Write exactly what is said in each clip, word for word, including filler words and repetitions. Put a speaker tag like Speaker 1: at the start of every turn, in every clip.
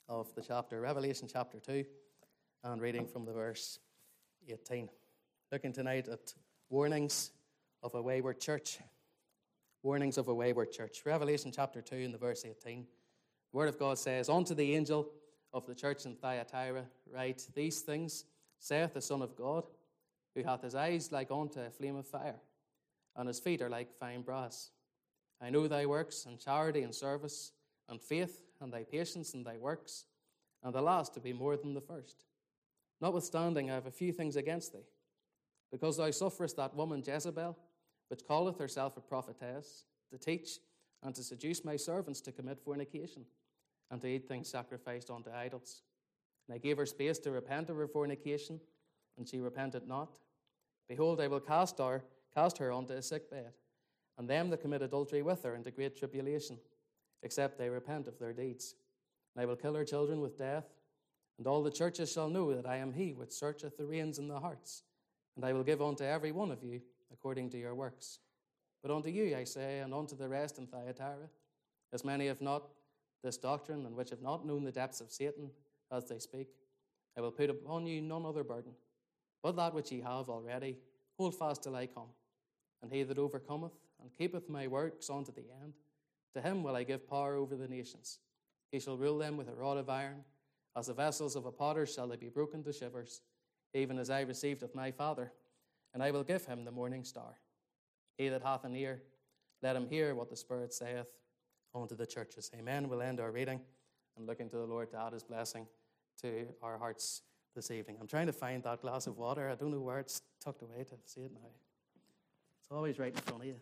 Speaker 1: of the chapter, Revelation chapter two, and reading from the verse eighteen. Looking tonight at warnings of a wayward church. Warnings of a wayward church. Revelation chapter two and the verse eighteen. The Word of God says, "Unto the angel of the church in Thyatira write, These things saith the Son of God, who hath his eyes like unto a flame of fire, and his feet are like fine brass. I know thy works, and charity, and service, and faith, and thy patience, and thy works, and the last to be more than the first. Notwithstanding, I have a few things against thee, because thou sufferest that woman Jezebel, which calleth herself a prophetess, to teach and to seduce my servants to commit fornication, and to eat things sacrificed unto idols. And I gave her space to repent of her fornication, and she repented not. Behold, I will cast her, cast her unto a sick bed, and them that commit adultery with her into great tribulation, except they repent of their deeds. And I will kill her children with death, and all the churches shall know that I am he which searcheth the reins in the hearts, and I will give unto every one of you according to your works. But unto you, I say, and unto the rest in Thyatira, as many have not this doctrine, and which have not known the depths of Satan, as they speak, I will put upon you none other burden, but that which ye have already, hold fast till I come. And he that overcometh and keepeth my works unto the end, to him will I give power over the nations. He shall rule them with a rod of iron. As the vessels of a potter shall they be broken to shivers, even as I received of my Father, and I will give him the morning star. He that hath an ear, let him hear what the Spirit saith unto the churches." Amen. We'll end our reading and looking to the Lord to add his blessing to our hearts this evening. I'm trying to find that glass of water. I don't know where it's tucked away to see it now. It's always right in front of you.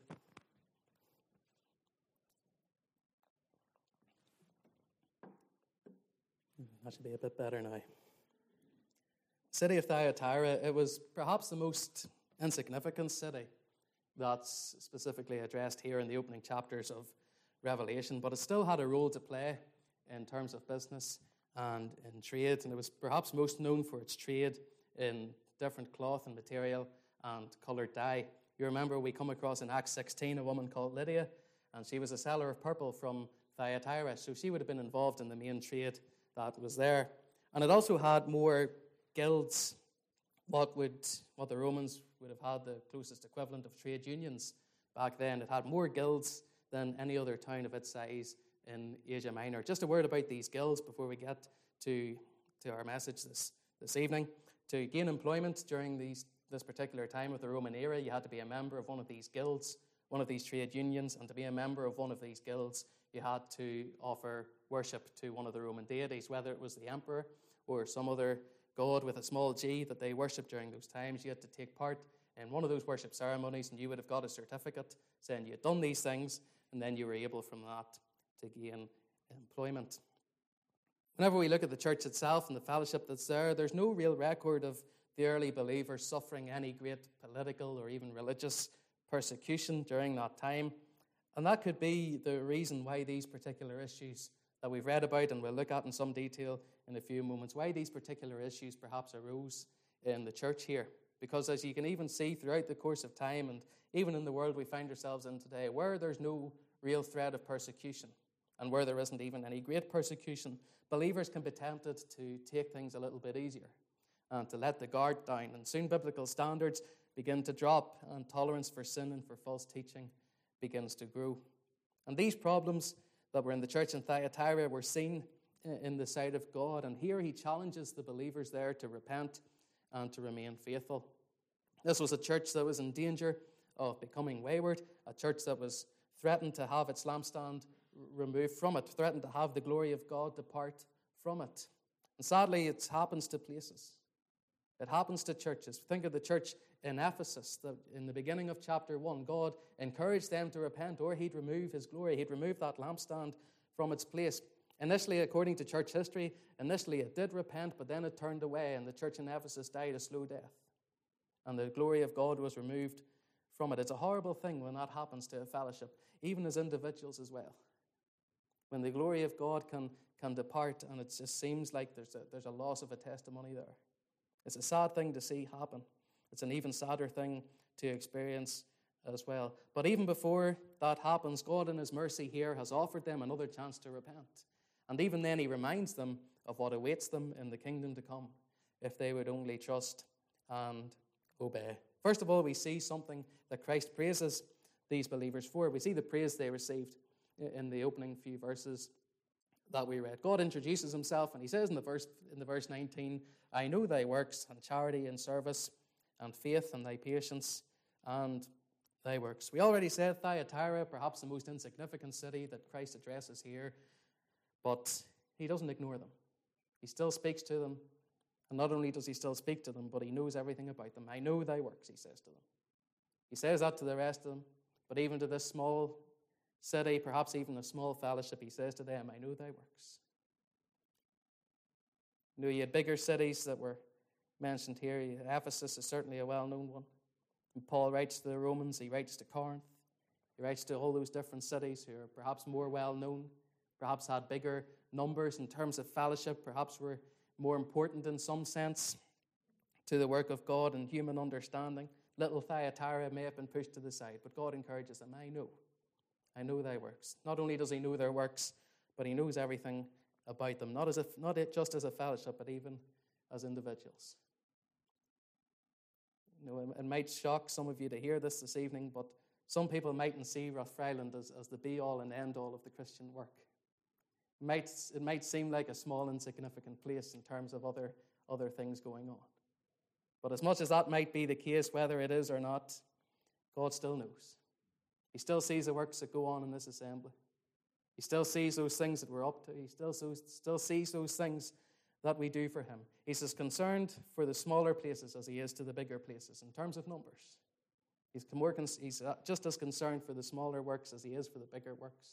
Speaker 1: That should be a bit better now. The city of Thyatira, it was perhaps the most insignificant city that's specifically addressed here in the opening chapters of Revelation, but it still had a role to play in terms of business and in trade, and it was perhaps most known for its trade in different cloth and material and coloured dye. You remember we come across in Acts sixteen a woman called Lydia, and she was a seller of purple from Thyatira, so she would have been involved in the main trade that was there. And it also had more guilds, what would what the Romans would have had the closest equivalent of trade unions back then. It had more guilds than any other town of its size in Asia Minor. Just a word about these guilds before we get to, to our message this, this evening. To gain employment during these, this particular time of the Roman era, you had to be a member of one of these guilds, one of these trade unions, and to be a member of one of these guilds, you had to offer worship to one of the Roman deities, whether it was the emperor or some other god with a small g that they worshipped during those times. You had to take part in one of those worship ceremonies, and you would have got a certificate saying you had done these things, and then you were able from that to gain employment. Whenever we look at the church itself and the fellowship that's there, there's no real record of the early believers suffering any great political or even religious persecution during that time. And that could be the reason why these particular issues that we've read about and we'll look at in some detail in a few moments, why these particular issues perhaps arose in the church here. Because as you can even see throughout the course of time, and even in the world we find ourselves in today, where there's no real threat of persecution, and where there isn't even any great persecution, believers can be tempted to take things a little bit easier and to let the guard down. And soon biblical standards begin to drop, and tolerance for sin and for false teaching begins to grow. And these problems that were in the church in Thyatira were seen in the sight of God. And here he challenges the believers there to repent and to remain faithful. This was a church that was in danger of becoming wayward, a church that was threatened to have its lampstand removed from it, threatened to have the glory of God depart from it. And sadly, it happens to places. It happens to churches. Think of the church in Ephesus. That in the beginning of chapter one, God encouraged them to repent, or he'd remove his glory. He'd remove that lampstand from its place. Initially, according to church history, initially it did repent, but then it turned away, and the church in Ephesus died a slow death. And the glory of God was removed from it. It's a horrible thing when that happens to a fellowship, even as individuals as well. When the glory of God can, can depart, and it just seems like there's a, there's a loss of a testimony there. It's a sad thing to see happen. It's an even sadder thing to experience as well. But even before that happens, God in his mercy here has offered them another chance to repent. And even then he reminds them of what awaits them in the kingdom to come if they would only trust and obey. First of all, we see something that Christ praises these believers for. We see the praise they received in the opening few verses that we read. God introduces himself, and he says in the verse in the verse nineteen, I know thy works, and charity and service, and faith, and thy patience, and thy works. We already said Thyatira, perhaps the most insignificant city that Christ addresses here, but he doesn't ignore them. He still speaks to them, and not only does he still speak to them, but he knows everything about them. I know thy works, he says to them. He says that to the rest of them, but even to this small city, perhaps even a small fellowship, he says to them, I know thy works. You know, you had bigger cities that were mentioned here. Ephesus is certainly a well-known one. And Paul writes to the Romans, he writes to Corinth, he writes to all those different cities who are perhaps more well-known, perhaps had bigger numbers in terms of fellowship, perhaps were more important in some sense to the work of God and human understanding. Little Thyatira may have been pushed to the side, but God encourages them, I know. I know thy works. Not only does he know their works, but he knows everything about them, not as if, not just as a fellowship, but even as individuals. You know, it, it might shock some of you to hear this this evening, but some people mightn't see Rathfriland as, as the be-all and end-all of the Christian work. It might, it might seem like a small, insignificant place in terms of other, other things going on. But as much as that might be the case, whether it is or not, God still knows. He still sees the works that go on in this assembly. He still sees those things that we're up to. He still, still sees those things that we do for him. He's as concerned for the smaller places as he is to the bigger places in terms of numbers. He's, more, he's just as concerned for the smaller works as he is for the bigger works.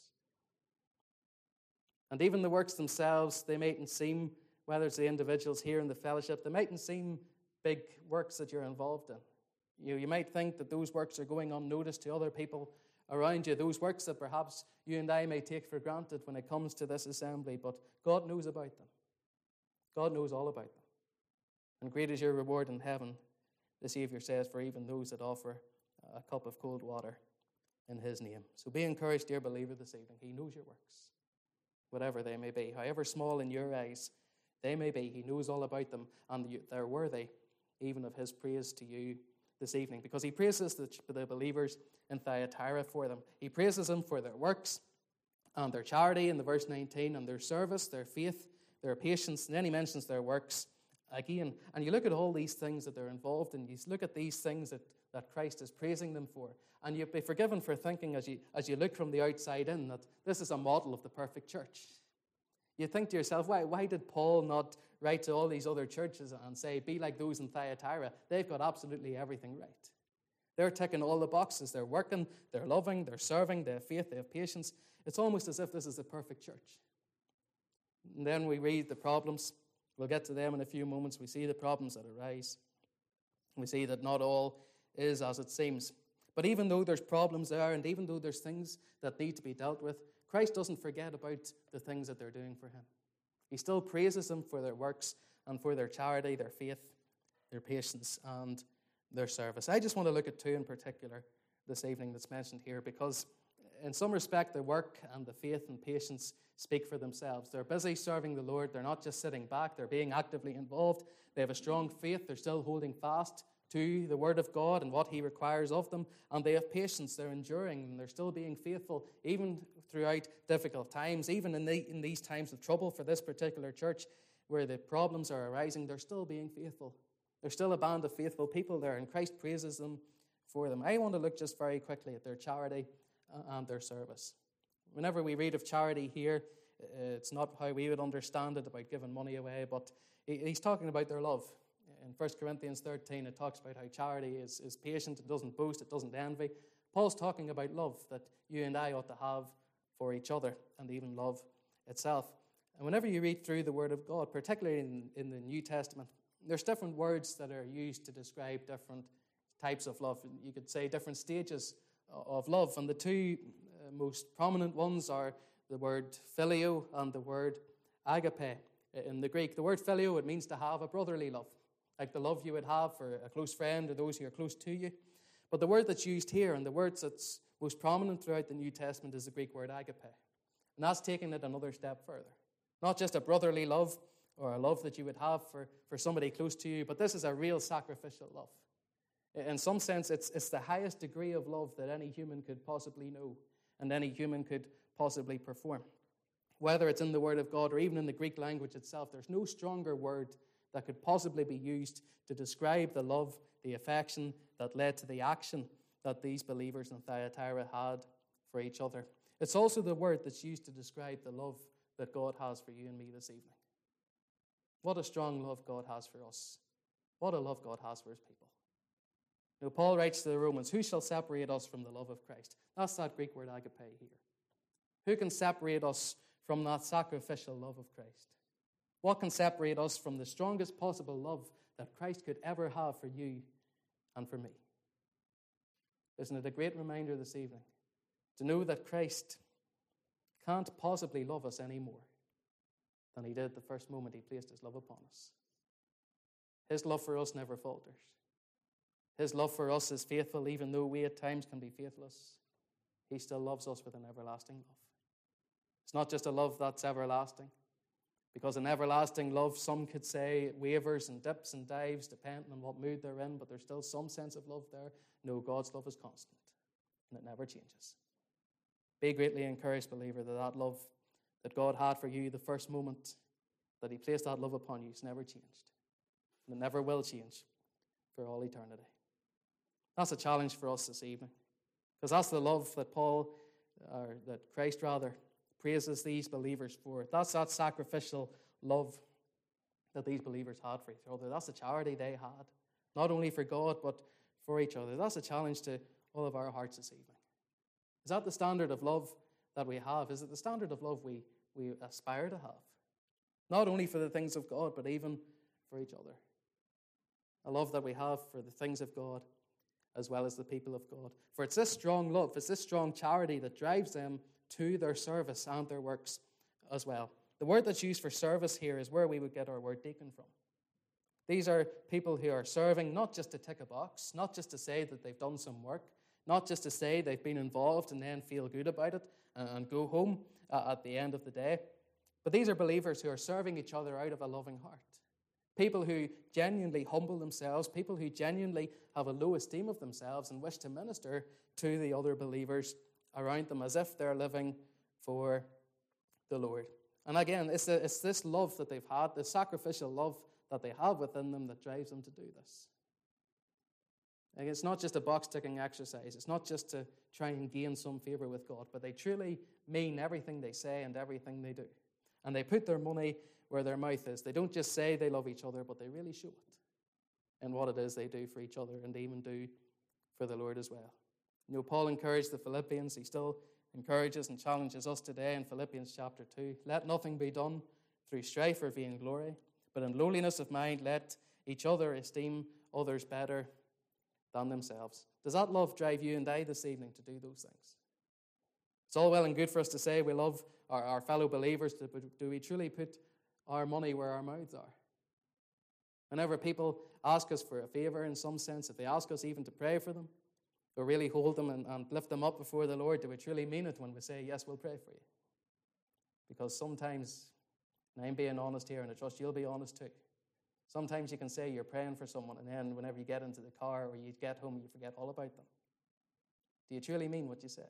Speaker 1: And even the works themselves, they mightn't seem, whether it's the individuals here in the fellowship, they mightn't seem big works that you're involved in. You, you might think that those works are going unnoticed to other people around you, those works that perhaps you and I may take for granted when it comes to this assembly, but God knows about them. God knows all about them. And great is your reward in heaven, the Savior says, for even those that offer a cup of cold water in his name. So be encouraged, dear believer, this evening. He knows your works, whatever they may be, however small in your eyes they may be. He knows all about them, and they're worthy even of his praise to you this evening, because he praises the, the believers in Thyatira for them. He praises them for their works and their charity in the verse nineteen, and their service, their faith, their patience, and then he mentions their works again. And you look at all these things that they're involved in, you look at these things that, that Christ is praising them for, and you'll be forgiven for thinking as you, as you look from the outside in that this is a model of the perfect church. You think to yourself, why, why did Paul not write to all these other churches and say, be like those in Thyatira? They've got absolutely everything right. They're ticking all the boxes. They're working, they're loving, they're serving, they have faith, they have patience. It's almost as if this is the perfect church. And then we read the problems. We'll get to them in a few moments. We see the problems that arise. We see that not all is as it seems. But even though there's problems there, and even though there's things that need to be dealt with, Christ doesn't forget about the things that they're doing for him. He still praises them for their works and for their charity, their faith, their patience, and their service. I just want to look at two in particular this evening that's mentioned here, because in some respect, the work and the faith and patience speak for themselves. They're busy serving the Lord. They're not just sitting back. They're being actively involved. They have a strong faith. They're still holding fast to the Word of God and what he requires of them. And they have patience. They're enduring, and they're still being faithful, even throughout difficult times, even in, the, in these times of trouble for this particular church where the problems are arising. They're still being faithful. They're still a band of faithful people there, and Christ praises them for them. I want to look just very quickly at their charity and their service. Whenever we read of charity here, it's not how we would understand it, about giving money away, but he's talking about their love. In First Corinthians thirteen, it talks about how charity is, is patient, it doesn't boast, it doesn't envy. Paul's talking about love that you and I ought to have for each other, and even love itself. And whenever you read through the Word of God, particularly in, in the New Testament, there's different words that are used to describe different types of love. You could say different stages of love, and the two uh, most prominent ones are the word phileo and the word agape in the Greek. The word phileo, it means to have a brotherly love, like the love you would have for a close friend or those who are close to you. But the word that's used here, and the word that's most prominent throughout the New Testament, is the Greek word agape. And that's taking it another step further. Not just a brotherly love, or a love that you would have for, for somebody close to you, but this is a real sacrificial love. In some sense, it's, it's the highest degree of love that any human could possibly know and any human could possibly perform. Whether it's in the Word of God or even in the Greek language itself, there's no stronger word that could possibly be used to describe the love, the affection that led to the action that these believers in Thyatira had for each other. It's also the word that's used to describe the love that God has for you and me this evening. What a strong love God has for us. What a love God has for his people. Now, Paul writes to the Romans, who shall separate us from the love of Christ? That's that Greek word agape here. Who can separate us from that sacrificial love of Christ? What can separate us from the strongest possible love that Christ could ever have for you and for me? Isn't it a great reminder this evening to know that Christ can't possibly love us any more than he did the first moment he placed his love upon us? His love for us never falters. His love for us is faithful, even though we at times can be faithless. He still loves us with an everlasting love. It's not just a love that's everlasting, because an everlasting love, some could say, wavers and dips and dives depending on what mood they're in, but there's still some sense of love there. No, God's love is constant, and it never changes. Be greatly encouraged, believer, that that love that God had for you the first moment that he placed that love upon you has never changed, and it never will change for all eternity. That's a challenge for us this evening, because that's the love that Paul, or that Christ rather, praises these believers for. That's that sacrificial love that these believers had for each other. That's the charity they had, not only for God, but for each other. That's a challenge to all of our hearts this evening. Is that the standard of love that we have? Is it the standard of love we, we aspire to have? Not only for the things of God, but even for each other. A love that we have for the things of God as well as the people of God. For it's this strong love, it's this strong charity that drives them to their service and their works as well. The word that's used for service here is where we would get our word deacon from. These are people who are serving not just to tick a box, not just to say that they've done some work, not just to say they've been involved and then feel good about it and go home at the end of the day. But these are believers who are serving each other out of a loving heart. People who genuinely humble themselves, people who genuinely have a low esteem of themselves and wish to minister to the other believers around them as if they're living for the Lord. And again, it's, a, it's this love that they've had, the sacrificial love that they have within them that drives them to do this. Like, it's not just a box-ticking exercise. It's not just to try and gain some favor with God, but they truly mean everything they say and everything they do. And they put their money where their mouth is. They don't just say they love each other, but they really show it in what it is they do for each other and they even do for the Lord as well. You know, Paul encouraged the Philippians. He still encourages and challenges us today in Philippians chapter two. Let nothing be done through strife or vain glory, but in lowliness of mind let each other esteem others better than themselves. Does that love drive you and I this evening to do those things? It's all well and good for us to say we love our, our fellow believers, but do we truly put our money where our mouths are? Whenever people ask us for a favor in some sense, if they ask us even to pray for them, or really hold them and, and lift them up before the Lord, do we truly mean it when we say, yes, we'll pray for you? Because sometimes, and I'm being honest here, and I trust you'll be honest too, sometimes you can say you're praying for someone, and then whenever you get into the car or you get home, you forget all about them. Do you truly mean what you say?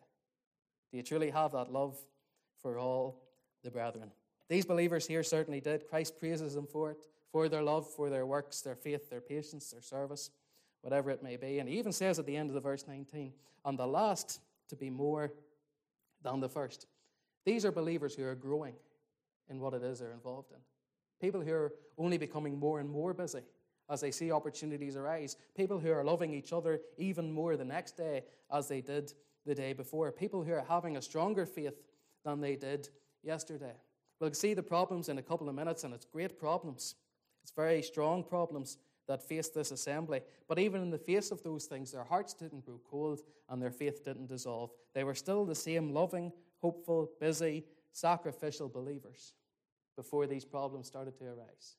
Speaker 1: Do you truly have that love for all the brethren? These believers here certainly did. Christ praises them for it, for their love, for their works, their faith, their patience, their service, whatever it may be. And he even says at the end of the verse nineteen, and the last to be more than the first. These are believers who are growing in what it is they're involved in. People who are only becoming more and more busy as they see opportunities arise. People who are loving each other even more the next day as they did the day before. People who are having a stronger faith than they did yesterday. We'll see the problems in a couple of minutes, and it's great problems. It's very strong problems that faced this assembly. But even in the face of those things, their hearts didn't grow cold and their faith didn't dissolve. They were still the same loving, hopeful, busy, sacrificial believers before these problems started to arise.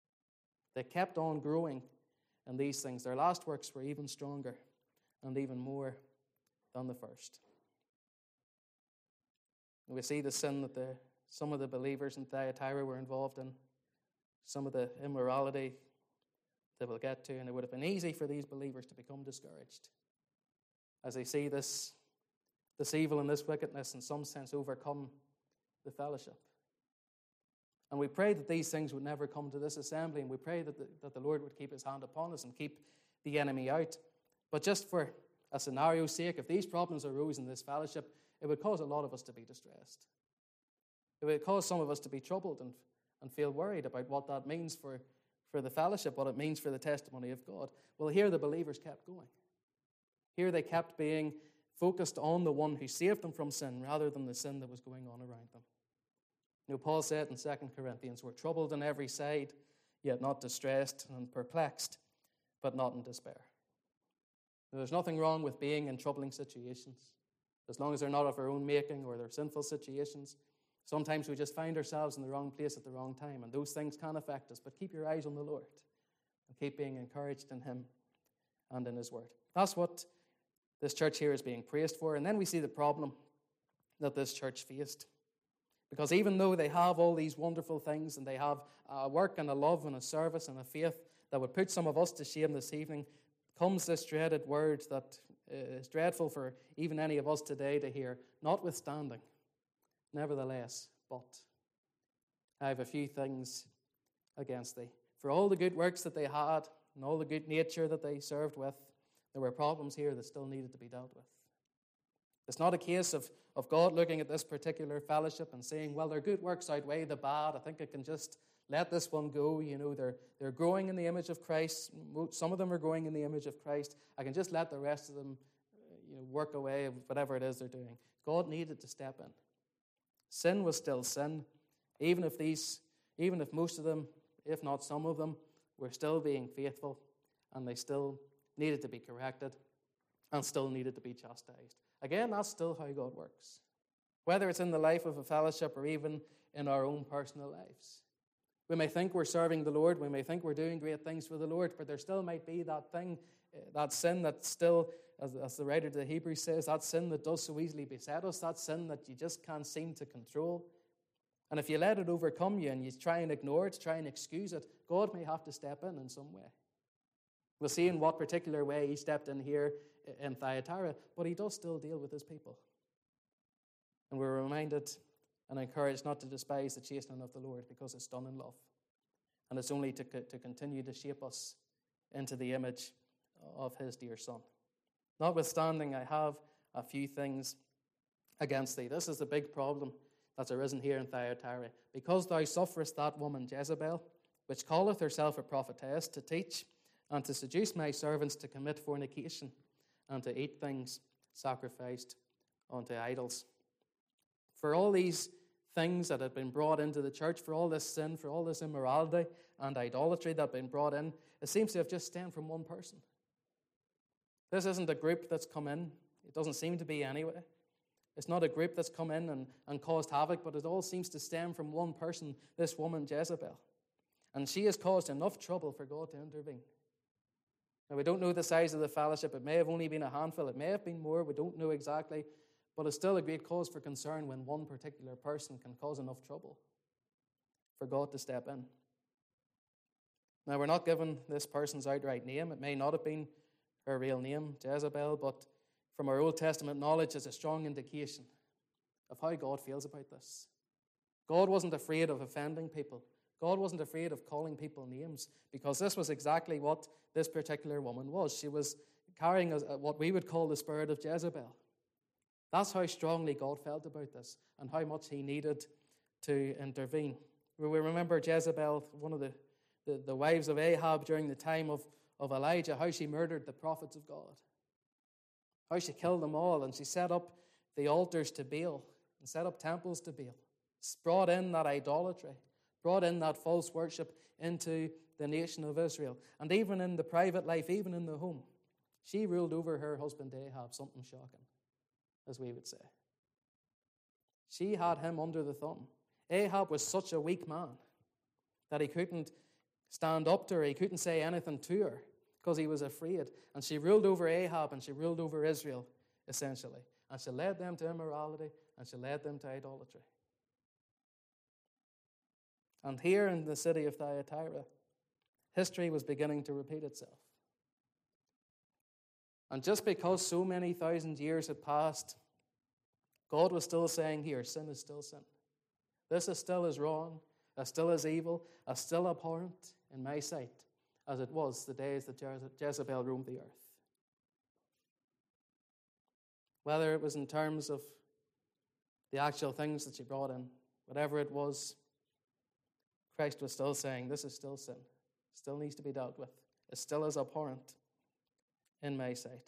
Speaker 1: They kept on growing in these things. Their last works were even stronger and even more than the first. And we see the sin that the, some of the believers in Thyatira were involved in. some of the immorality that we'll get to, and it would have been easy for these believers to become discouraged as they see this, this evil and this wickedness in some sense overcome the fellowship. And we pray that these things would never come to this assembly, and we pray that the, that the Lord would keep his hand upon us and keep the enemy out. But just for a scenario's sake, if these problems arose in this fellowship, it would cause a lot of us to be distressed. It would cause some of us to be troubled and, and feel worried about what that means for, for the fellowship, what it means for the testimony of God. Well, here the believers kept going. Here they kept being focused on the one who saved them from sin rather than the sin that was going on around them. You know, Paul said in Second Corinthians, we're troubled on every side, yet not distressed, and perplexed, but not in despair. Now, there's nothing wrong with being in troubling situations, as long as they're not of our own making or they're sinful situations. Sometimes we just find ourselves in the wrong place at the wrong time, and those things can affect us, but keep your eyes on the Lord and keep being encouraged in him and in his word. That's what this church here is being praised for. And then we see the problem that this church faced. Because even though they have all these wonderful things, and they have a work and a love and a service and a faith that would put some of us to shame this evening, comes this dreaded word that is dreadful for even any of us today to hear, notwithstanding, nevertheless, but I have a few things against thee. For all the good works that they had and all the good nature that they served with, there were problems here that still needed to be dealt with. It's not a case of, of God looking at this particular fellowship and saying, well, their good works outweigh the bad. I think I can just let this one go. You know, they're, they're growing in the image of Christ. Some of them are growing in the image of Christ. I can just let the rest of them you know, work away whatever it is they're doing. God needed to step in. Sin was still sin, even if these, even if most of them, if not some of them, were still being faithful, and they still needed to be corrected and still needed to be chastised. Again, that's still how God works, whether it's in the life of a fellowship or even in our own personal lives. We may think we're serving the Lord, we may think we're doing great things for the Lord, but there still might be that thing, that sin that still, as, as the writer to the Hebrews says, that sin that does so easily beset us, that sin that you just can't seem to control. And if you let it overcome you and you try and ignore it, try and excuse it, God may have to step in in some way. We'll see in what particular way he stepped in here in Thyatira, but he does still deal with his people. And we're reminded and encouraged not to despise the chastening of the Lord, because it's done in love. And it's only to, to continue to shape us into the image of his dear Son. Notwithstanding, I have a few things against thee. This is the big problem that's arisen here in Thyatira. Because thou sufferest that woman Jezebel, which calleth herself a prophetess, to teach and to seduce my servants to commit fornication and to eat things sacrificed unto idols. For all these things that have been brought into the church, for all this sin, for all this immorality and idolatry that have been brought in, it seems to have just stemmed from one person. This isn't a group that's come in. It doesn't seem to be anyway. It's not a group that's come in and, and caused havoc, but it all seems to stem from one person, this woman Jezebel. And she has caused enough trouble for God to intervene. Now, we don't know the size of the fellowship. It may have only been a handful. It may have been more. We don't know exactly. But it's still a great cause for concern when one particular person can cause enough trouble for God to step in. Now, we're not given this person's outright name. It may not have been her real name, Jezebel, but from our Old Testament knowledge, it's a strong indication of how God feels about this. God wasn't afraid of offending people. God wasn't afraid of calling people names, because this was exactly what this particular woman was. She was carrying a, what we would call the spirit of Jezebel. That's how strongly God felt about this and how much he needed to intervene. We remember Jezebel, one of the, the, the wives of Ahab during the time of, of Elijah, how she murdered the prophets of God, how she killed them all, and she set up the altars to Baal and set up temples to Baal, brought in that idolatry, brought in that false worship into the nation of Israel. And even in the private life, even in the home, she ruled over her husband Ahab, something shocking, as we would say. She had him under the thumb. Ahab was such a weak man that he couldn't stand up to her. He couldn't say anything to her because he was afraid. And she ruled over Ahab and she ruled over Israel, essentially. And she led them to immorality and she led them to idolatry. And here in the city of Thyatira, history was beginning to repeat itself. And just because so many thousand years had passed, God was still saying here, sin is still sin. This is still as wrong, as still as evil, as still abhorrent in my sight as it was the days that Jezebel roamed the earth. Whether it was in terms of the actual things that she brought in, whatever it was, Christ was still saying, this is still sin. Still needs to be dealt with. It's still as abhorrent in my sight.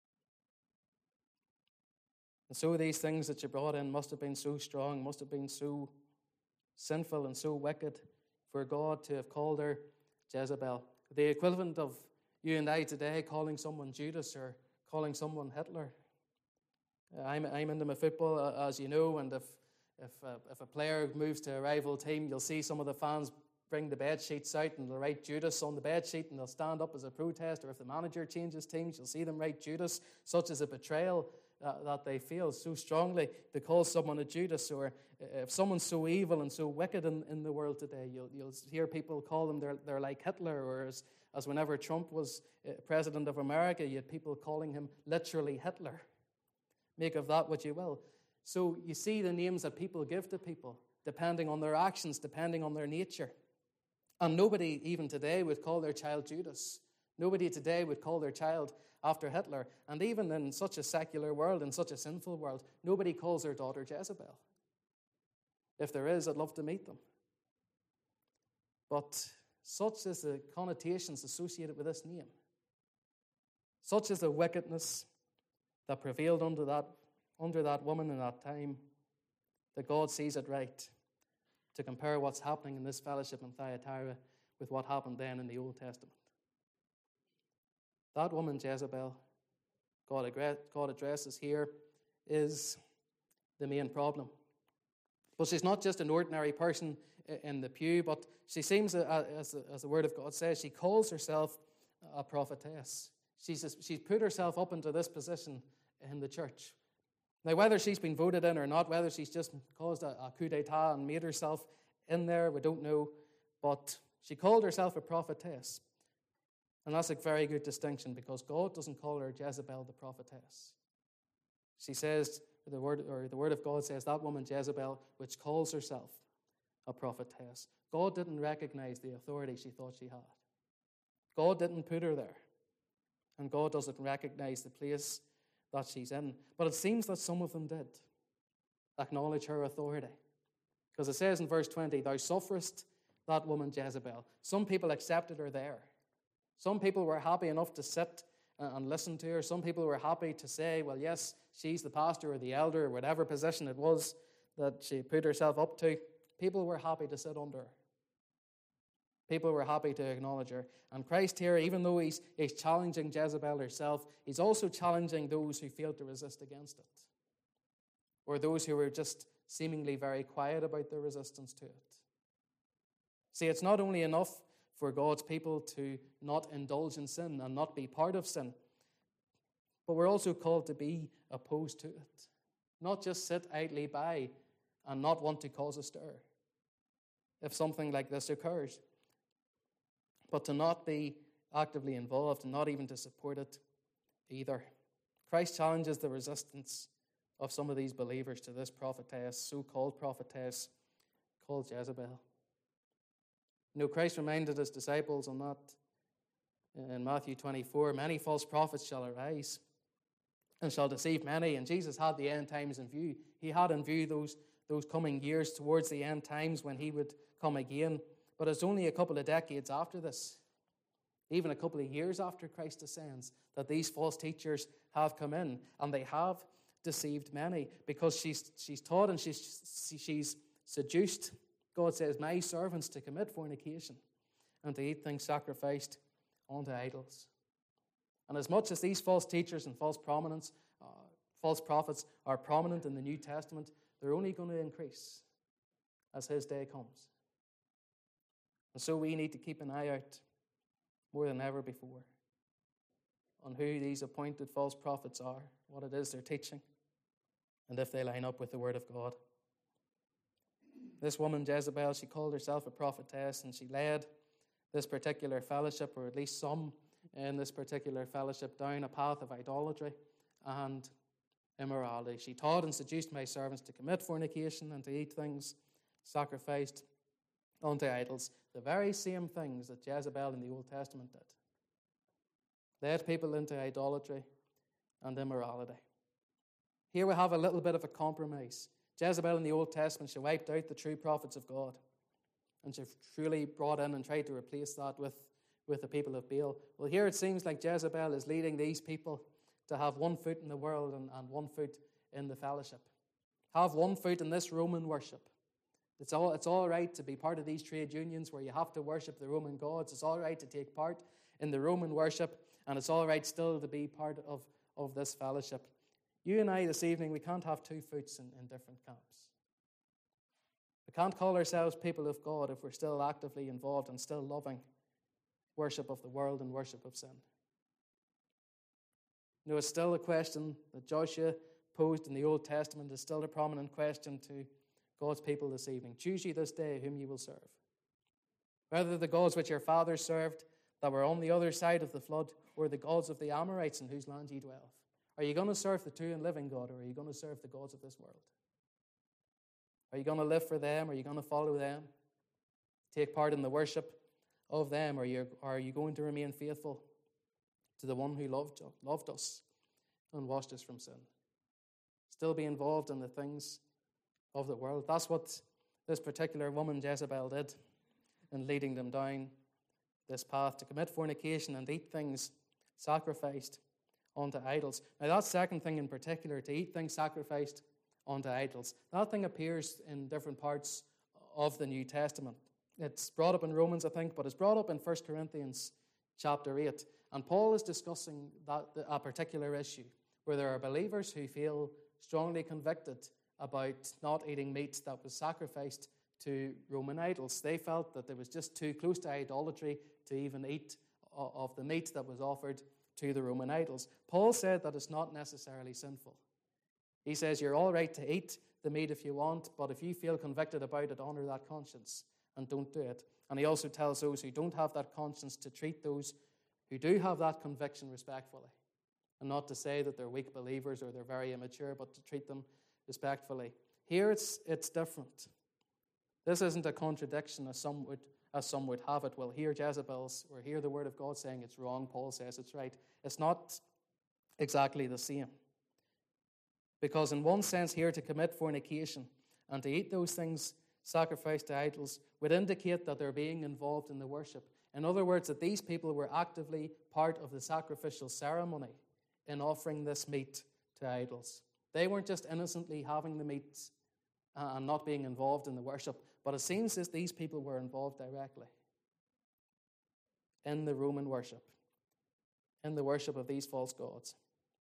Speaker 1: And so these things that you brought in must have been so strong, must have been so sinful and so wicked for God to have called her Jezebel. The equivalent of you and I today calling someone Judas or calling someone Hitler. I'm, I'm into my football, uh, as you know, and if if uh, if a player moves to a rival team, you'll see some of the fans bring the bed sheets out and they'll write Judas on the bed sheet and they'll stand up as a protest. Or if the manager changes teams, you'll see them write Judas. Such as a betrayal uh, that they feel so strongly to call someone a Judas. Or if someone's so evil and so wicked in, in the world today, you'll you'll hear people call them they're they're like Hitler. Or as, as whenever Trump was uh, president of America, you had people calling him literally Hitler. Make of that what you will. So you see the names that people give to people, depending on their actions, depending on their nature. And nobody, even today, would call their child Judas. Nobody today would call their child after Hitler. And even in such a secular world, in such a sinful world, nobody calls their daughter Jezebel. If there is, I'd love to meet them. But such is the connotations associated with this name. Such is the wickedness that prevailed under that, under that woman in that time, that God sees it right to compare what's happening in this fellowship in Thyatira with what happened then in the Old Testament. That woman, Jezebel, God, God addresses here, is the main problem. But she's not just an ordinary person in the pew, but she seems, as the, as the Word of God says, she calls herself a prophetess. She's, she's put herself up into this position in the church. Now, whether she's been voted in or not, whether she's just caused a, a coup d'etat and made herself in there, we don't know. But she called herself a prophetess. And that's a very good distinction, because God doesn't call her Jezebel the prophetess. She says, the word, or the word of God says, that woman Jezebel, which calls herself a prophetess. God didn't recognize the authority she thought she had. God didn't put her there. And God doesn't recognize the place that she's in. But it seems that some of them did acknowledge her authority. Because it says in verse twenty, thou sufferest that woman Jezebel. Some people accepted her there. Some people were happy enough to sit and listen to her. Some people were happy to say, well, yes, she's the pastor or the elder or whatever position it was that she put herself up to. People were happy to sit under her. People were happy to acknowledge her. And Christ here, even though he's, he's challenging Jezebel herself, he's also challenging those who failed to resist against it, or those who were just seemingly very quiet about their resistance to it. See, it's not only enough for God's people to not indulge in sin and not be part of sin, but we're also called to be opposed to it. Not just sit idly by and not want to cause a stir if something like this occurs, but to not be actively involved and not even to support it either. Christ challenges the resistance of some of these believers to this prophetess, so-called prophetess, called Jezebel. You know, Christ reminded his disciples on that in Matthew twenty-four, many false prophets shall arise and shall deceive many. And Jesus had the end times in view. He had in view those, those coming years towards the end times when he would come again. But it's only a couple of decades after this, even a couple of years after Christ ascends, that these false teachers have come in, and they have deceived many, because she's she's taught and she's she's seduced, God says, my servants to commit fornication and to eat things sacrificed unto idols. And as much as these false teachers and false prominence, uh, false prophets are prominent in the New Testament, they're only going to increase as his day comes. And so we need to keep an eye out more than ever before on who these appointed false prophets are, what it is they're teaching, and if they line up with the Word of God. This woman, Jezebel, she called herself a prophetess, and she led this particular fellowship, or at least some in this particular fellowship, down a path of idolatry and immorality. She taught and seduced my servants to commit fornication and to eat things sacrificed unto idols, the very same things that Jezebel in the Old Testament did. Led people into idolatry and immorality. Here we have a little bit of a compromise. Jezebel in the Old Testament, she wiped out the true prophets of God, and she truly brought in and tried to replace that with, with the people of Baal. Well, here it seems like Jezebel is leading these people to have one foot in the world and, and one foot in the fellowship. Have one foot in this Roman worship. It's all, it's all right to be part of these trade unions where you have to worship the Roman gods. It's all right to take part in the Roman worship, and it's all right still to be part of, of this fellowship. You and I this evening, we can't have two foots in, in different camps. We can't call ourselves people of God if we're still actively involved and still loving worship of the world and worship of sin. You know, it's still a question that Joshua posed in the Old Testament. Is still a prominent question to God's people this evening. Choose ye this day whom ye will serve. Whether the gods which your fathers served that were on the other side of the flood, or the gods of the Amorites in whose land ye dwell. Are you going to serve the true and living God, or are you going to serve the gods of this world? Are you going to live for them? Are you going to follow them? Take part in the worship of them? Or are you, are you going to remain faithful to the one who loved, loved us and washed us from sin? Still be involved in the things of the world. That's what this particular woman, Jezebel, did in leading them down this path to commit fornication and eat things sacrificed unto idols. Now, that second thing in particular, to eat things sacrificed unto idols, that thing appears in different parts of the New Testament. It's brought up in Romans, I think, but it's brought up in First Corinthians chapter eight. And Paul is discussing that a particular issue where there are believers who feel strongly convicted about not eating meat that was sacrificed to Roman idols. They felt that it was just too close to idolatry to even eat of the meat that was offered to the Roman idols. Paul said that it's not necessarily sinful. He says you're all right to eat the meat if you want, but if you feel convicted about it, honor that conscience and don't do it. And he also tells those who don't have that conscience to treat those who do have that conviction respectfully, and not to say that they're weak believers or they're very immature, but to treat them respectfully. Here it's it's different. This isn't a contradiction as some would as some would have it. Well, hear Jezebel's, or hear the word of God saying it's wrong. Paul says it's right. It's not exactly the same. Because in one sense here, to commit fornication and to eat those things sacrificed to idols would indicate that they're being involved in the worship. In other words, that these people were actively part of the sacrificial ceremony in offering this meat to idols. They weren't just innocently having the meat and not being involved in the worship, but it seems as these people were involved directly in the Roman worship, in the worship of these false gods.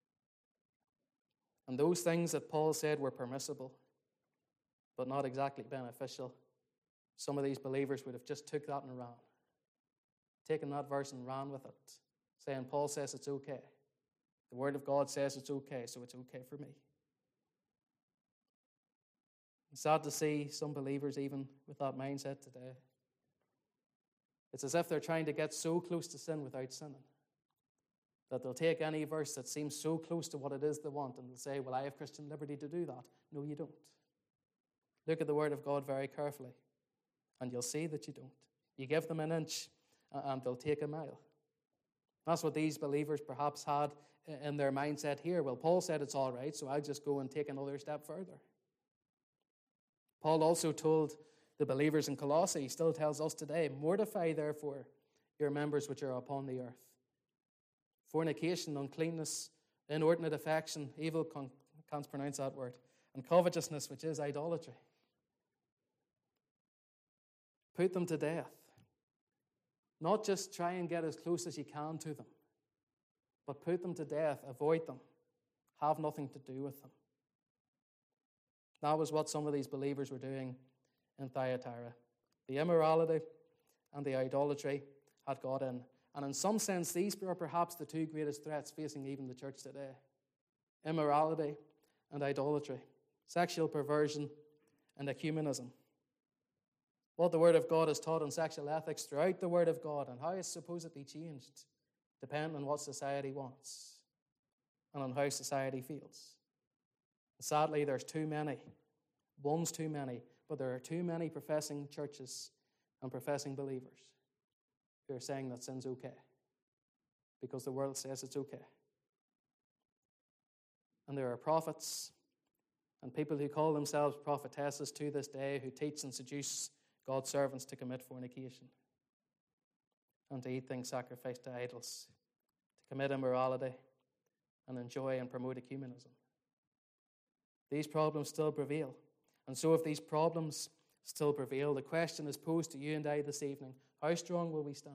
Speaker 1: And those things that Paul said were permissible, but not exactly beneficial, some of these believers would have just took that and ran. Taken that verse and ran with it, saying, Paul says it's okay. The Word of God says it's okay, so it's okay for me. It's sad to see some believers even with that mindset today. It's as if they're trying to get so close to sin without sinning, that they'll take any verse that seems so close to what it is they want and they'll say, well, I have Christian liberty to do that. No, you don't. Look at the Word of God very carefully, and you'll see that you don't. You give them an inch, and they'll take a mile. That's what these believers perhaps had in their mindset here. Well, Paul said it's all right, so I'll just go and take another step further. Paul also told the believers in Colossae, he still tells us today, mortify therefore your members which are upon the earth. Fornication, uncleanness, inordinate affection, evil, con- can't pronounce that word, and covetousness, which is idolatry. Put them to death. Not just try and get as close as you can to them, but put them to death, avoid them, have nothing to do with them. That was what some of these believers were doing in Thyatira. The immorality and the idolatry had got in. And in some sense, these are perhaps the two greatest threats facing even the church today. Immorality and idolatry. Sexual perversion and ecumenism. what the Word of God is taught on sexual ethics throughout the Word of God and how it's supposedly changed depending on what society wants and on how society feels. Sadly, there's too many. One's too many, but there are too many professing churches and professing believers who are saying that sin's okay because the world says it's okay. And there are prophets and people who call themselves prophetesses to this day who teach and seduce God's servants to commit fornication and to eat things sacrificed to idols, to commit immorality and enjoy and promote ecumenism. These problems still prevail. And so if these problems still prevail, the question is posed to you and I this evening: how strong will we stand?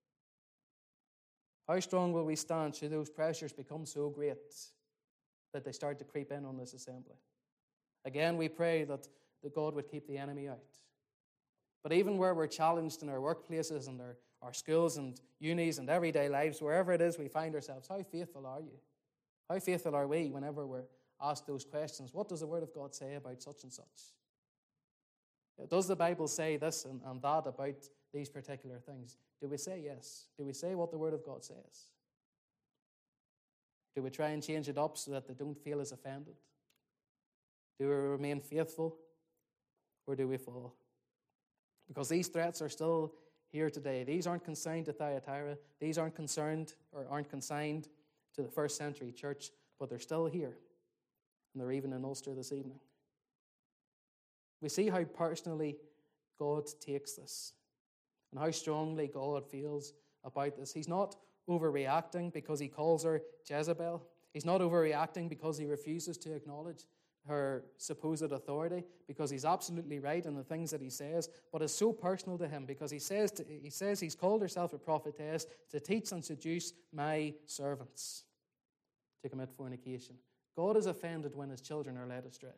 Speaker 1: How strong will we stand should those pressures become so great that they start to creep in on this assembly? Again, we pray that, that God would keep the enemy out. But even where we're challenged in our workplaces and our, our schools and unis and everyday lives, wherever it is we find ourselves, how faithful are you? How faithful are we whenever we're asked those questions? What does the Word of God say about such and such? Does the Bible say this and, and that about these particular things? Do we say yes? Do we say what the Word of God says? Do we try and change it up so that they don't feel as offended? Do we remain faithful, or do we fall? Because these threats are still here today. These aren't consigned to Thyatira. These aren't concerned or aren't consigned to the first century church, but they're still here. And they're even in Ulster this evening. We see how personally God takes this and how strongly God feels about this. He's not overreacting because he calls her Jezebel. He's not overreacting because he refuses to acknowledge her supposed authority, because he's absolutely right in the things that he says, but it's so personal to him because he says to, he says he's called herself a prophetess to teach and seduce my servants to commit fornication. God is offended when his children are led astray.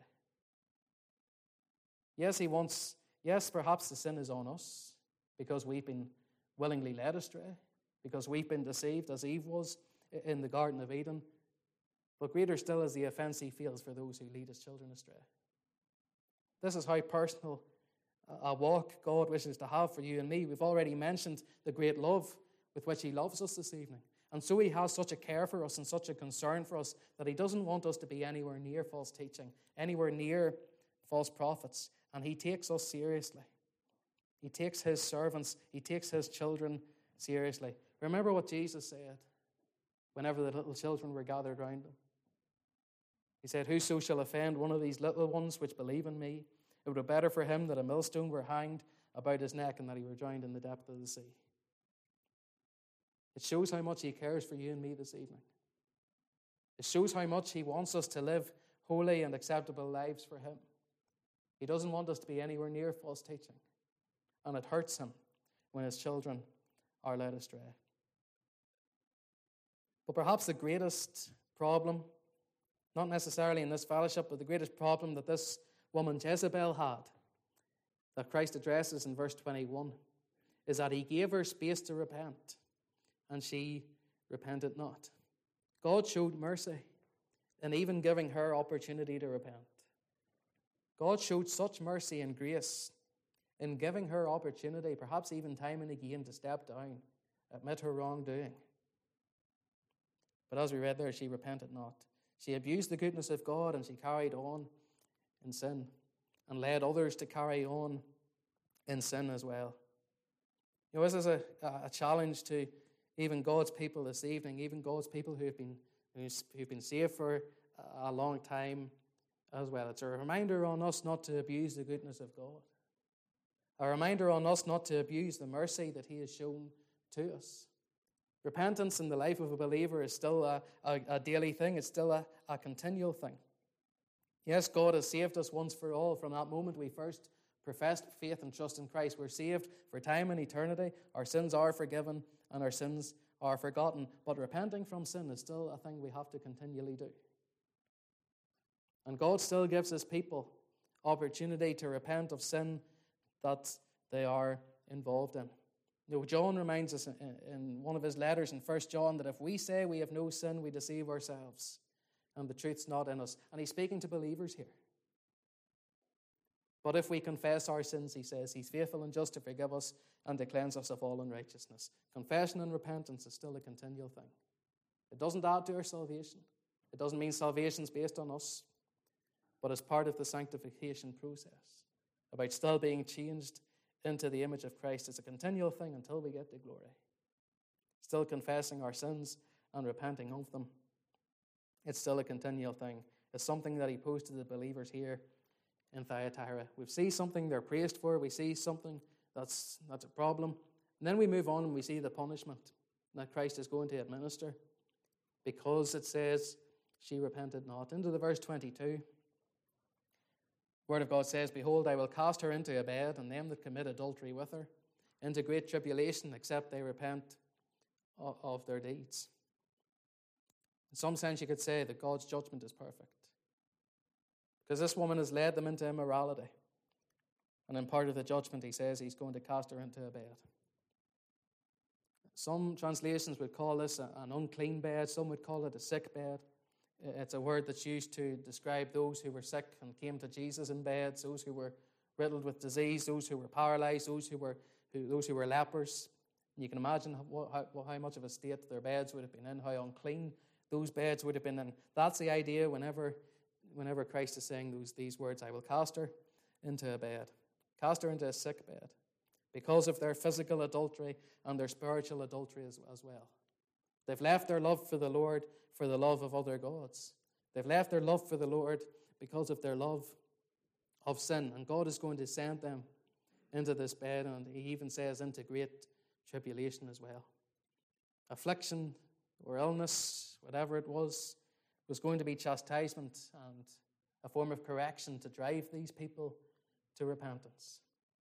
Speaker 1: Yes, he wants, yes, perhaps the sin is on us because we've been willingly led astray, because we've been deceived as Eve was in the Garden of Eden. But greater still is the offense he feels for those who lead his children astray. This is how personal a walk God wishes to have for you and me. We've already mentioned the great love with which he loves us this evening. And so he has such a care for us and such a concern for us that he doesn't want us to be anywhere near false teaching, anywhere near false prophets. And he takes us seriously. He takes his servants, he takes his children seriously. Remember what Jesus said whenever the little children were gathered round him. He said, "Whoso shall offend one of these little ones which believe in me, it would be better for him that a millstone were hanged about his neck and that he were drowned in the depth of the sea." It shows how much he cares for you and me this evening. It shows how much he wants us to live holy and acceptable lives for him. He doesn't want us to be anywhere near false teaching. And it hurts him when his children are led astray. But perhaps the greatest problem, not necessarily in this fellowship, but the greatest problem that this woman Jezebel had, that Christ addresses in verse twenty-one, is that he gave her space to repent, and she repented not. God showed mercy in even giving her opportunity to repent. God showed such mercy and grace in giving her opportunity, perhaps even time and again, to step down, admit her wrongdoing. But as we read there, she repented not. She abused the goodness of God, and she carried on in sin and led others to carry on in sin as well. You know, this is a, a challenge to even God's people this evening, even God's people who have been who've been saved for a long time as well. It's a reminder on us not to abuse the goodness of God. A reminder on us not to abuse the mercy that he has shown to us. Repentance in the life of a believer is still a, a, a daily thing. It's still a, a continual thing. Yes, God has saved us once for all. From that moment we first professed faith and trust in Christ, we're saved for time and eternity. Our sins are forgiven and our sins are forgotten. But repenting from sin is still a thing we have to continually do. And God still gives his people opportunity to repent of sin that they are involved in. You know, John reminds us in, in one of his letters in First John that if we say we have no sin, we deceive ourselves, and the truth's not in us. And he's speaking to believers here. But if we confess our sins, he says, he's faithful and just to forgive us and to cleanse us of all unrighteousness. Confession and repentance is still a continual thing. It doesn't add to our salvation. It doesn't mean salvation is based on us, but it's part of the sanctification process, about still being changed into the image of Christ. It's a continual thing until we get to glory. Still confessing our sins and repenting of them. It's still a continual thing. It's something that he posed to the believers here in Thyatira. We see something they're praised for. We see something that's, that's a problem. And then we move on and we see the punishment that Christ is going to administer, because it says she repented not. Into the verse twenty-two, Word of God says, Behold, I will cast her into a bed, and them that commit adultery with her into great tribulation, except they repent of, of their deeds. In some sense, you could say that God's judgment is perfect, because this woman has led them into immorality. And in part of the judgment, he says he's going to cast her into a bed. Some translations would call this an unclean bed. Some would call it a sick bed. It's a word that's used to describe those who were sick and came to Jesus in beds, those who were riddled with disease, those who were paralyzed, those who were who, those who were lepers. And you can imagine how, how, how much of a state their beds would have been in, how unclean those beds would have been in. That's the idea whenever, whenever Christ is saying those, these words, I will cast her into a bed. Cast her into a sick bed, because of their physical adultery and their spiritual adultery as, as well. They've left their love for the Lord for the love of other gods. They've left their love for the Lord because of their love of sin. And God is going to send them into this bed, and he even says into great tribulation as well. Affliction or illness, whatever it was, was going to be chastisement and a form of correction to drive these people to repentance.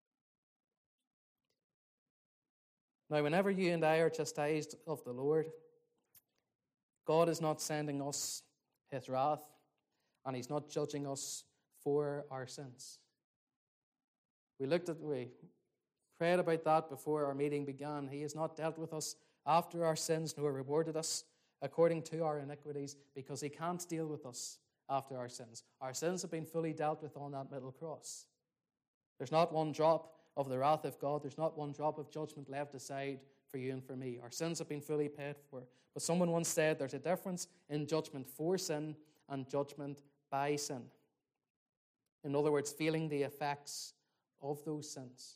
Speaker 1: Now, whenever you and I are chastised of the Lord, God is not sending us his wrath, and he's not judging us for our sins. We looked at, we prayed about that before our meeting began. He has not dealt with us after our sins, nor rewarded us according to our iniquities, because he can't deal with us after our sins. Our sins have been fully dealt with on that middle cross. There's not one drop of the wrath of God. There's not one drop of judgment left aside for you and for me. Our sins have been fully paid for. But someone once said there's a difference in judgment for sin and judgment by sin. In other words, feeling the effects of those sins.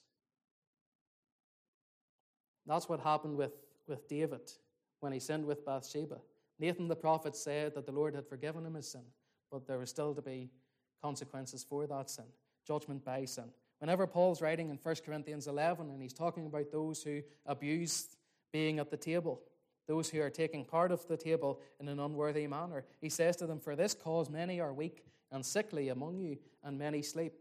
Speaker 1: That's what happened with, with David when he sinned with Bathsheba. Nathan the prophet said that the Lord had forgiven him his sin, but there was still to be consequences for that sin. Judgment by sin. Whenever Paul's writing in First Corinthians eleven and he's talking about those who abuse being at the table, those who are taking part of the table in an unworthy manner, he says to them, For this cause many are weak and sickly among you, and many sleep.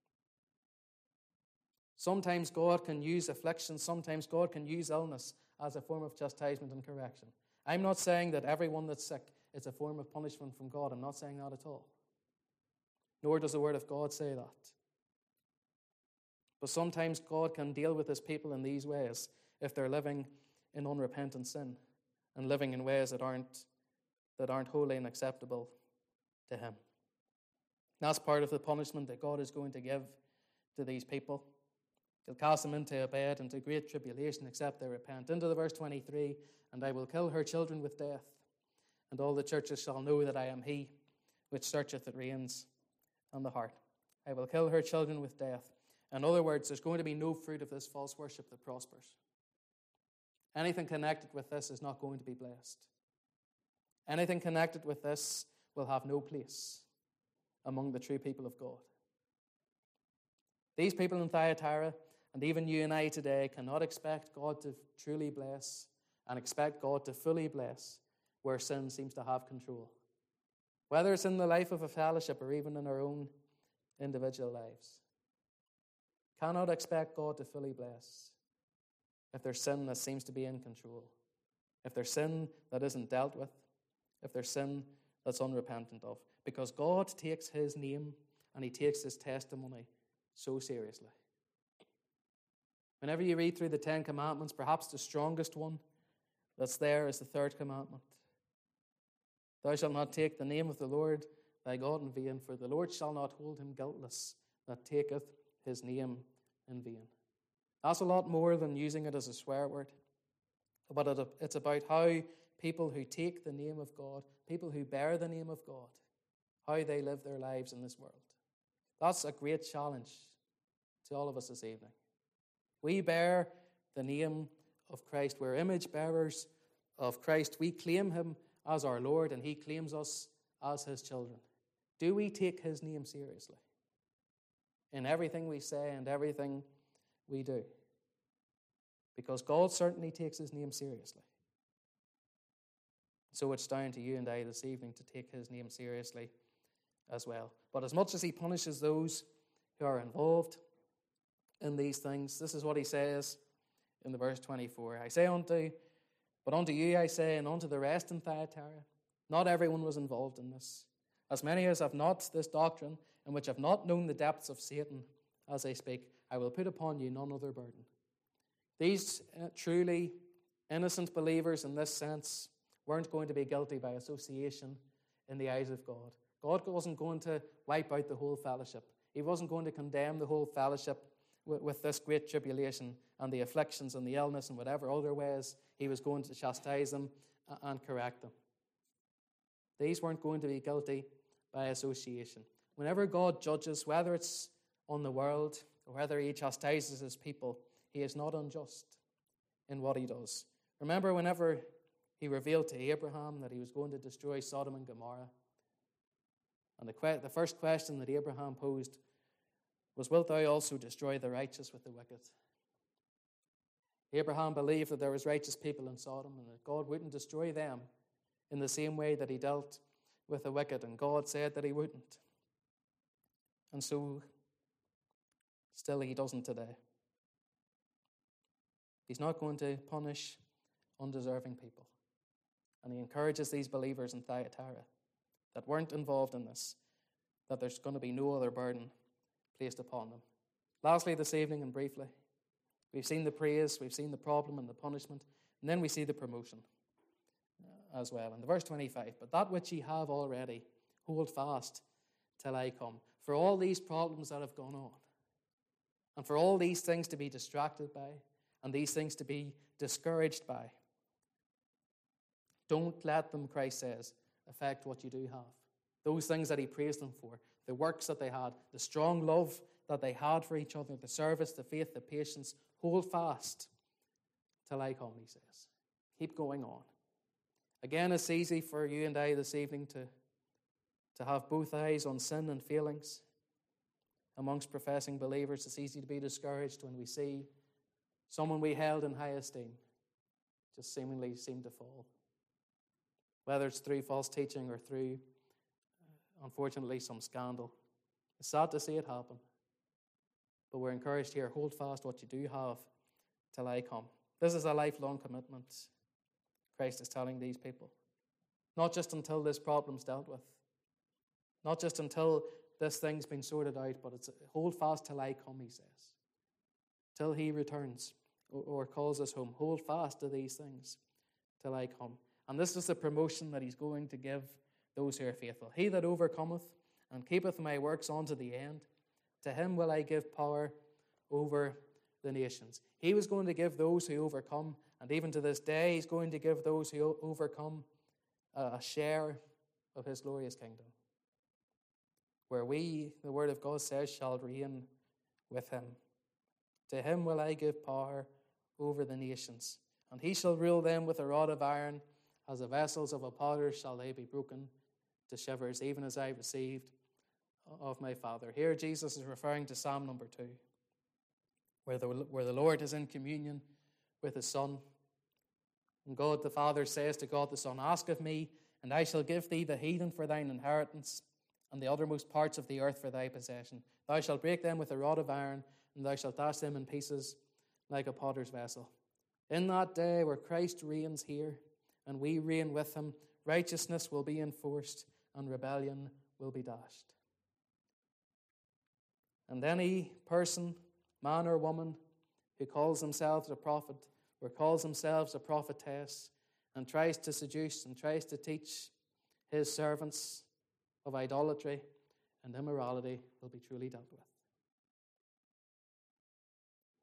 Speaker 1: Sometimes God can use affliction, sometimes God can use illness as a form of chastisement and correction. I'm not saying that everyone that's sick is a form of punishment from God. I'm not saying that at all. Nor does the Word of God say that. But sometimes God can deal with his people in these ways if they're living in unrepentant sin and living in ways that aren't, that aren't holy and acceptable to him. That's part of the punishment that God is going to give to these people. He'll cast them into a bed, into great tribulation, except they repent. Into the verse twenty-three, and I will kill her children with death, and all the churches shall know that I am he which searcheth the reins and the heart. I will kill her children with death. In other words, there's going to be no fruit of this false worship that prospers. Anything connected with this is not going to be blessed. Anything connected with this will have no place among the true people of God. These people in Thyatira, and even you and I today, cannot expect God to truly bless and expect God to fully bless where sin seems to have control. Whether it's in the life of a fellowship or even in our own individual lives. Cannot expect God to fully bless if there's sin that seems to be in control, if there's sin that isn't dealt with, if there's sin that's unrepentant of. Because God takes his name and he takes his testimony so seriously. Whenever you read through the Ten Commandments, perhaps the strongest one that's there is the third commandment. Thou shalt not take the name of the Lord thy God in vain, for the Lord shall not hold him guiltless that taketh his name in vain. That's a lot more than using it as a swear word. But it's about how people who take the name of God, people who bear the name of God, how they live their lives in this world. That's a great challenge to all of us this evening. We bear the name of Christ. We're image bearers of Christ. We claim him as our Lord, and he claims us as his children. Do we take his name seriously in everything we say and everything we do? Because God certainly takes his name seriously. So it's down to you and I this evening to take his name seriously as well. But as much as he punishes those who are involved in these things, this is what he says in the verse twenty-four. I say unto, but unto you I say, and unto the rest in Thyatira, not everyone was involved in this. As many as have not this doctrine, and which have not known the depths of Satan, as I speak, I will put upon you none other burden. These uh, truly innocent believers in this sense weren't going to be guilty by association in the eyes of God. God wasn't going to wipe out the whole fellowship. He wasn't going to condemn the whole fellowship with, with this great tribulation and the afflictions and the illness and whatever other ways he was going to chastise them and correct them. These weren't going to be guilty by association. Whenever God judges, whether it's on the world or whether he chastises his people, he is not unjust in what he does. Remember whenever he revealed to Abraham that he was going to destroy Sodom and Gomorrah, and the, que- the first question that Abraham posed was, wilt thou also destroy the righteous with the wicked? Abraham believed that there was righteous people in Sodom and that God wouldn't destroy them in the same way that he dealt with the wicked, and God said that he wouldn't. And so, still he doesn't today. He's not going to punish undeserving people. And he encourages these believers in Thyatira that weren't involved in this, that there's going to be no other burden placed upon them. Lastly, this evening and briefly, we've seen the praise, we've seen the problem and the punishment, and then we see the promotion as well. In the verse twenty-five, but that which ye have already, hold fast till I come. For all these problems that have gone on, and for all these things to be distracted by, and these things to be discouraged by, don't let them, Christ says, affect what you do have. Those things that he praised them for, the works that they had, the strong love that they had for each other, the service, the faith, the patience, hold fast till I come, he says. Keep going on. Again, it's easy for you and I this evening to, to have both eyes on sin and failings. Amongst professing believers, it's easy to be discouraged when we see someone we held in high esteem just seemingly seem to fall. Whether it's through false teaching or through, uh, unfortunately, some scandal. It's sad to see it happen. But we're encouraged here, hold fast what you do have till I come. This is a lifelong commitment, Christ is telling these people. Not just until this problem's dealt with. Not just until this thing's been sorted out, but it's hold fast till I come, he says. Till he returns or, or calls us home. Hold fast to these things till I come. And this is the promotion that he's going to give those who are faithful. He that overcometh and keepeth my works unto the end, to him will I give power over the nations. He was going to give those who overcome, and even to this day, he's going to give those who overcome a share of his glorious kingdom, where we, the word of God says, shall reign with him. To him will I give power over the nations, and he shall rule them with a rod of iron, as the vessels of a potter shall they be broken to shivers, even as I received of my Father. Here Jesus is referring to Psalm number two, where the, where the Lord is in communion with his Son. And God the Father says to God the Son, ask of me, and I shall give thee the heathen for thine inheritance, and the uttermost parts of the earth for thy possession. Thou shalt break them with a rod of iron, and thou shalt dash them in pieces like a potter's vessel. In that day where Christ reigns here, and we reign with him, righteousness will be enforced, and rebellion will be dashed. And any person, man or woman, who calls themselves a prophet or calls themselves a prophetess and tries to seduce and tries to teach his servants of idolatry and immorality will be truly dealt with.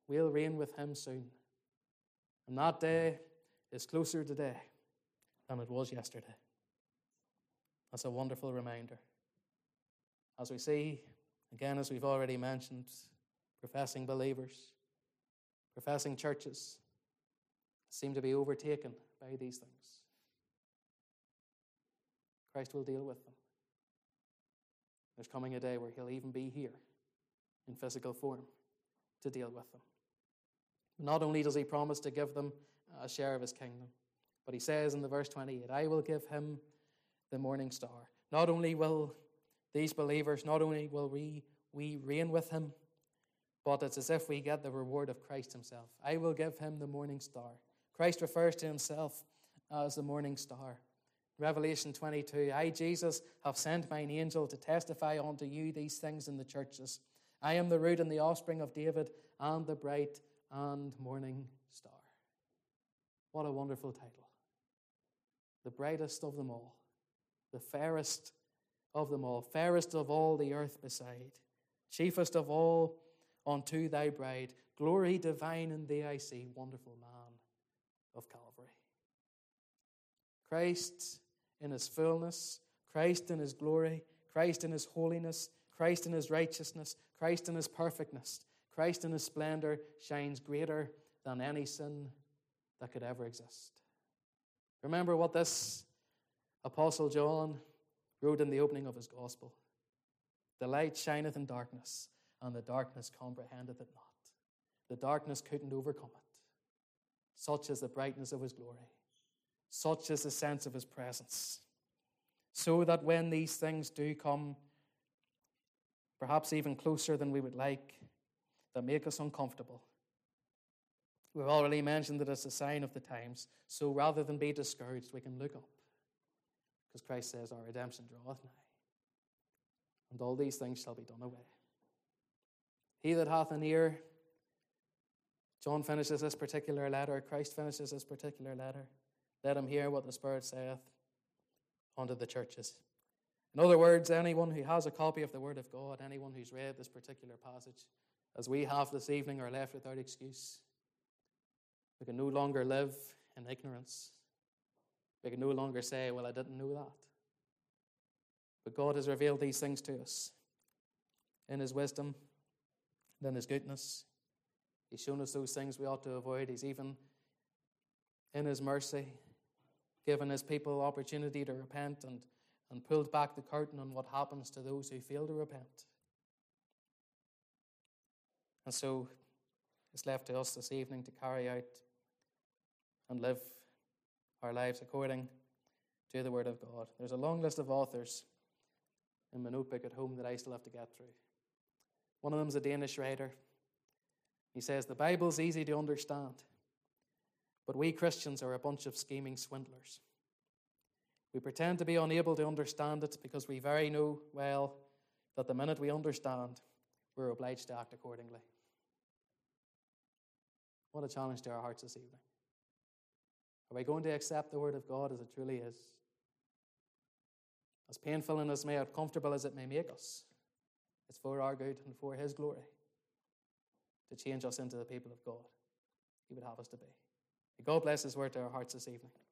Speaker 1: we'll reign with him soon. And that day is closer today than it was yesterday. That's a wonderful reminder. As we see, again, as we've already mentioned, professing believers, professing churches seem to be overtaken by these things. Christ will deal with them. There's coming a day where he'll even be here in physical form to deal with them. Not only does he promise to give them a share of his kingdom, but he says in the verse twenty-eight, I will give him the morning star. Not only will these believers, not only will we, we reign with him, but it's as if we get the reward of Christ himself. I will give him the morning star. Christ refers to himself as the morning star. Revelation twenty-two, I, Jesus, have sent mine angel to testify unto you these things in the churches. I am the root and the offspring of David and the bright and morning star. What a wonderful title. The brightest of them all. The fairest of them all. Fairest of all the earth beside. Chiefest of all unto thy bride. Glory divine in thee I see. Wonderful man of Calvary. Christ in his fullness, Christ in his glory, Christ in his holiness, Christ in his righteousness, Christ in his perfectness, Christ in his splendor shines greater than any sin that could ever exist. Remember what this Apostle John wrote in the opening of his gospel. The light shineth in darkness, and the darkness comprehendeth it not. The darkness couldn't overcome it. Such is the brightness of his glory. Such is the sense of his presence. So that when these things do come, perhaps even closer than we would like, that make us uncomfortable, we've already mentioned that it's a sign of the times. So rather than be discouraged, we can look up. Because Christ says, our redemption draweth nigh. And all these things shall be done away. He that hath an ear, John finishes this particular letter, Christ finishes this particular letter. Let him hear what the Spirit saith unto the churches. In other words, anyone who has a copy of the Word of God, anyone who's read this particular passage, as we have this evening, are left without excuse. We can no longer live in ignorance. We can no longer say, well, I didn't know that. But God has revealed these things to us in his wisdom and in his goodness. He's shown us those things we ought to avoid. He's even, in his mercy, given his people opportunity to repent and, and pulled back the curtain on what happens to those who fail to repent. And so it's left to us this evening to carry out and live our lives according to the Word of God. There's a long list of authors in my notebook at home that I still have to get through. One of them is a Danish writer. He says, the Bible's easy to understand, but we Christians are a bunch of scheming swindlers. We pretend to be unable to understand it because we very know well that the minute we understand, we're obliged to act accordingly. What a challenge to our hearts this evening. Are we going to accept the Word of God as it truly is? As painful and as may uncomfortable as it may make us, it's for our good and for his glory to change us into the people of God he would have us to be. May God bless his word to our hearts this evening.